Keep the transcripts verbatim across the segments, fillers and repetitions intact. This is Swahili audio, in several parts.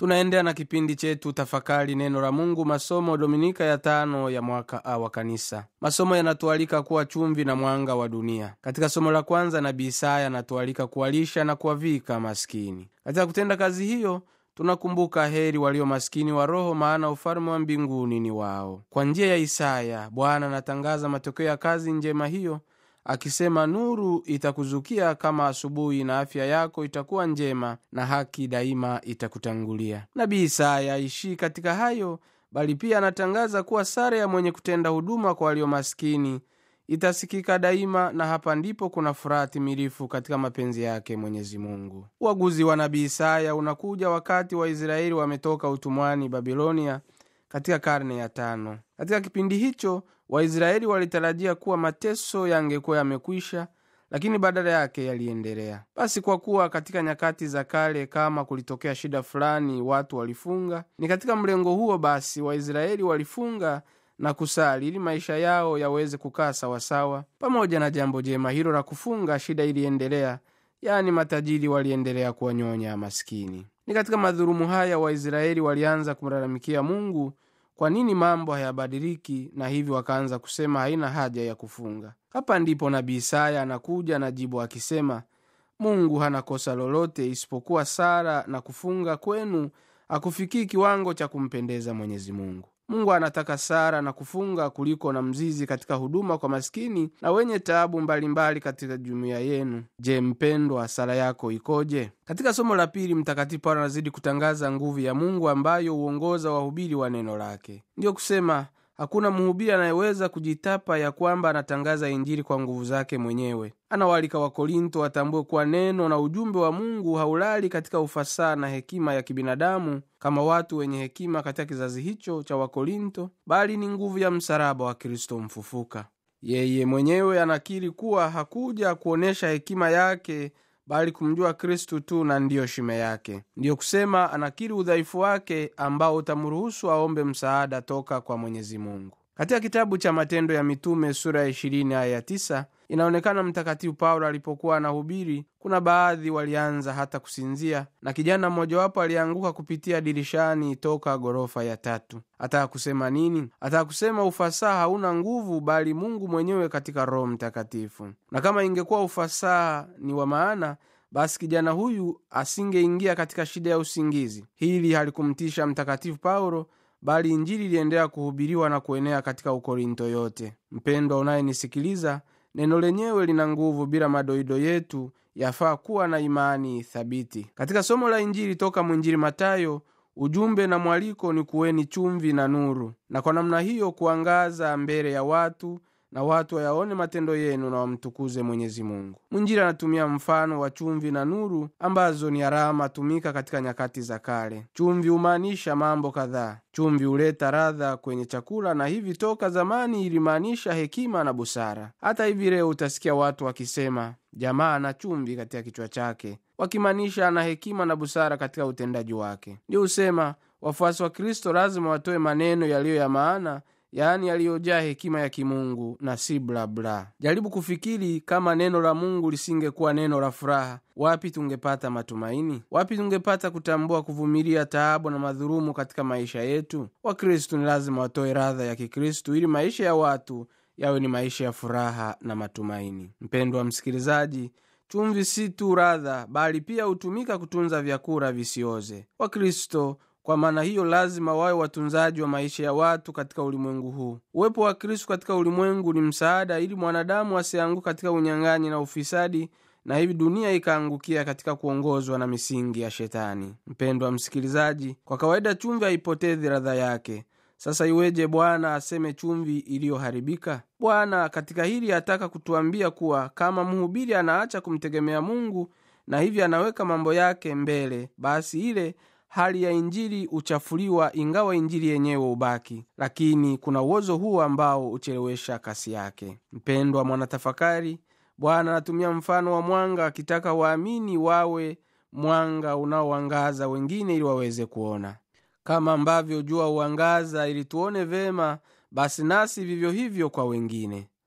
Tunaendelea na kipindi chetu tafakari neno la Mungu, masomo Dominika ya tano ya mwaka A wa kanisa. Masomo yanatualika kuwa chumvi na mwanga wa dunia. Katika somo la kwanza, nabii Isaya anatualika kuwalisha na kuwavika maskini. Katika kutenda kazi hiyo, tunakumbuka heri walio maskini wa roho, maana ufalme wa mbinguni ni wao. Kwa njia ya Isaya, Bwana anatangaza matokeo ya kazi njema hiyo, akisema, nuru itakuzukia kama asubuhi, na afya yako itakuwa njema, na haki daima itakutangulia. Nabii Isaya aishi katika hayo, bali pia anatangaza kuwa sare ya mwenye kutenda huduma kwa walio maskini itasikika daima, na hapa ndipo kuna furaha timilifu katika mapenzi yake Mwenyezi Mungu. Uaguzi wa nabii Isaya unakuja wakati wa Israeli wametoka utumwani Babilonia katika karne ya tano. Katika kipindi hicho, Waisraeli walitarajia kuwa mateso yangekuwa yamekwisha, lakini badala yake yaliendelea. Basi kwa kuwa katika nyakati za kale kama kulitokea shida fulani watu walifunga, ni katika mlengo huo basi Waisraeli walifunga na kusali ili maisha yao yaweze kukaa sawasawa. Pamoja na jambo jema hilo la kufunga, shida iliendelea, yaani matajiri waliendelea kuwanyonya maskini. Ni katika madhulumu haya Waisraeli walianza kumlalamikia Mungu kwa nini mambo hayabadiliki, na hivyo wakaanza kusema haina haja ya kufunga. Hapa ndipo nabii Isaya anakuja na jibu akisema, Mungu hana kosa lolote isipokuwa sala na kufunga kwenu hakufikii kiwango cha kumpendeza Mwenyezi Mungu. Mungu anataka sala na kufunga kuliko na mzizi katika huduma kwa maskini na wenye taabu mbalimbali katika jumuiya yenu. Je, mpendwa, sala yako ikoje? Katika somo la pili, Mtakatifu Paulo anazidi kutangaza nguvu ya Mungu ambayo huongoza wahubiri wa neno lake. Ndiyo kusema hakuna mhubiri anayeweza kujitapa ya kwamba anatangaza Injili kwa nguvu zake mwenyewe. Anawaalika Wakorinto watambue kuwa neno na ujumbe wa Mungu haulali katika ufasaha na hekima ya kibinadamu kama watu wenye hekima katika kizazi hicho cha Wakorinto, bali ni nguvu ya msalaba wa Kristo mfufuka. Yeye mwenyewe anakiri kuwa hakuja kuonesha hekima yake, bali kumjua Kristo tu, na ndiyo shime yake. Ndiyo kusema anakiri udhaifu wake ambao utamruhusu aombe msaada toka kwa Mwenyezi Mungu. Katika kitabu cha Matendo ya Mitume sura ya ishirini aya ya tisa, inaonekana Mtakatifu Paulo alipokuwa anahubiri, kuna baadhi walianza hata kusinzia, na kijana mmojawapo alianguka kupitia dirishani toka gorofa ya tatu. Ataka kusema nini? Ataka kusema ufasaha hauna nguvu, bali Mungu mwenyewe katika Roho Mtakatifu. Na kama ingekuwa ufasaha ni wa maana, basi kijana huyu asingeingia katika shida ya usingizi. Hili halikumtisha Mtakatifu Paulo, bali Injili iliendelea kuhubiriwa na kuenea katika Ukorinto yote. Mpendwa unayenisikiliza, neno lenyewe lina nguvu bila madoido yetu, yafaa kuwa na imani thabiti. Katika somo la Injili toka mwinjili Mathayo, ujumbe na mwaliko ni kuweni chumvi na nuru, na kwa namna hiyo kuangaza mbele ya watu, na watu wayaone matendo yenu na wamtukuze Mwenyezi Mungu. Mwinjili anatumia mfano wa chumvi na nuru ambazo ni alama tumika katika nyakati za kale. Chumvi humaanisha mambo kadhaa. Chumvi huleta ladha kwenye chakula, na hivi toka zamani ilimaanisha hekima na busara. Hata hivi leo utasikia watu wakisema jamaa ana chumvi katika kichwa chake, wakimaanisha ana hekima na busara katika utendaji wake. Ndio usema wafuasi wa Kristo lazima watoe maneno yaliyo ya maana, yaani yaliyojaa hekima ya kimungu na si bla bla. Jaribu kufikiri, kama neno la Mungu lisingekuwa neno la furaha, wapi tungepata matumaini? Wapi tungepata kutambua kuvumilia taabu na madhulumu katika maisha yetu? Wakristo ni lazima watoe radha ya Kikristo ili maisha ya watu yawe ni maisha ya furaha na matumaini. Mpendwa msikilizaji, chumvi si tu radha, bali pia hutumika kutunza vyakula visioze. Wakristo kwa maana hiyo lazima wawe watunzaji wa maisha ya watu katika ulimwengu huu. Uwepo wa Kristo katika ulimwengu ni msaada ili mwanadamu asianguke katika unyang'anyi na ufisadi, na hivi dunia ikaangukia katika kuongozwa na misingi ya Shetani. Mpendwa msikilizaji, kwa kawaida chumvi haipotezi ladha yake. Sasa iweje Bwana aseme chumvi iliyoharibika? Bwana katika hili ataka kutuambia kuwa kama mhubiri anaacha kumtegemea Mungu na hivi anaweka mambo yake mbele, basi ile hali ya Injili uchafuliwa, ingawa Injili yenyewe ubaki. Lakini kuna uozo huu ambao uchelewesha kasi yake. Mpendwa mwanatafakari, Bwana anatumia mfano wa mwanga akitaka waamini wawe mwanga unaoangaza wengine ili waweze kuona. Kama ambavyo jua huangaza ili tuone vema, basi nasi vivyo hivyo kwa wengine.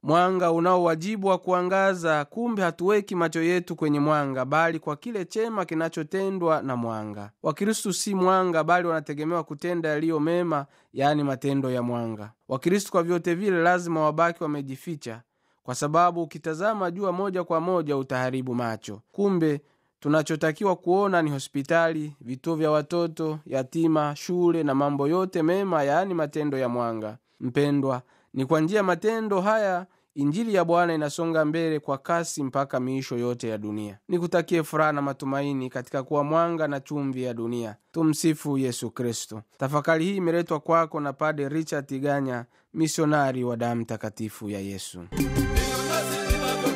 mwanga unaowajibu wa kuangaza. Kumbe hatuweki macho yetu kwenye mwanga, bali kwa kile chema kinachotendwa na mwanga. Wakristo si mwanga, bali wanategemewa kutenda yaliyo mema, yaani matendo ya mwanga. Wakristo kwa vyote vile lazima wabaki wamejificha, kwa sababu ukitazama jua moja kwa moja utaharibu macho. Kumbe tunachotakiwa kuona ni hospitali, vituo vya watoto yatima, shule na mambo yote mema, yaani matendo ya mwanga. Mpendwa, ni kwa njia matendo haya Injili ya Bwana inasonga mbele kwa kasi mpaka miisho yote ya dunia. Nikutakie furaha na matumaini katika kuwa mwanga na chumvi ya dunia. Tumsifu Yesu Kristo. Tafakari hii imeletwa kwako na Padre Richard Tiganya, misionari wa damu takatifu ya Yesu.